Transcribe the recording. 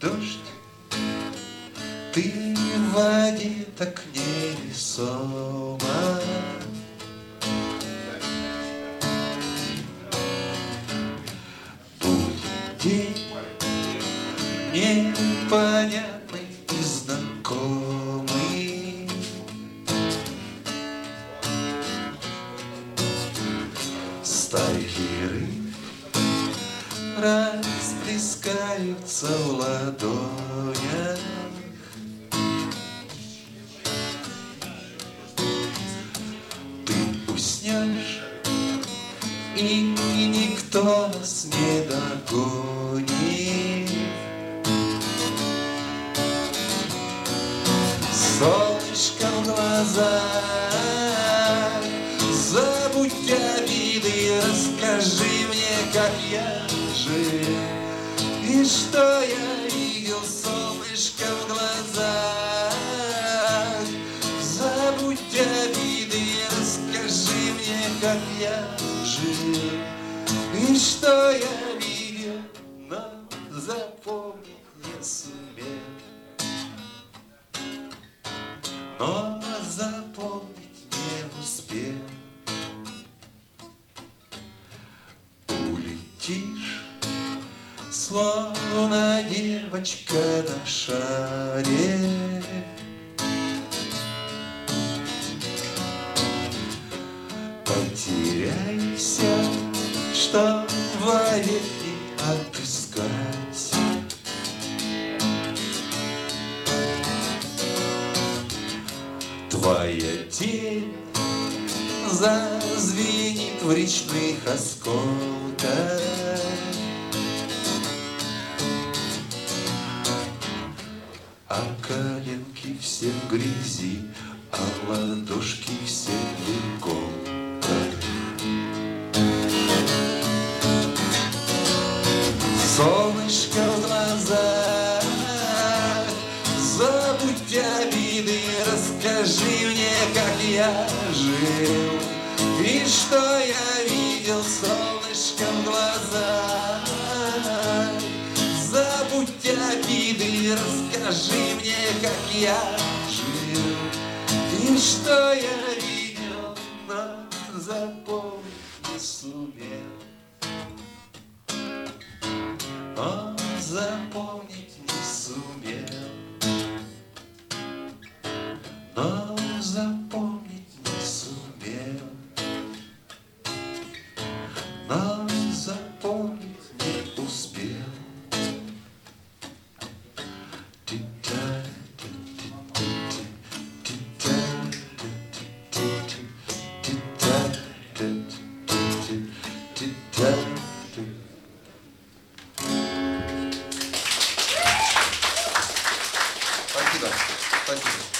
дождь, ты в воде так невесома. Будет день непонятный и знакомый. Стайки рыб расплескаются в ладонях. Ты уснешь, и никто нас не догонит. Солнышко в глазах, забудь обиды, расскажи мне, как я жил и что я видел. Солнышко в глазах, забудь обиды, расскажи мне, как я жил и что я видел, но запомнить не сумел. Но запомнить не успел. Улетишь, словно девочка на шаре. Потеряйся, что в воде не отыскать. Твоя тень зазвенит в речных осколках. А коленки все в грязи, а ладошки все в иголках. Солнышко в глазах, забудь обиды, расскажи мне, как я жил и что я видел. Солнышко в глазах, забудь обиды, расскажи мне, как я жил и что я видел, но запомнить не сумел. Но запомнить не сумел. Но запомнить не сумел. Но запомнить не успел. Спасибо. Спасибо.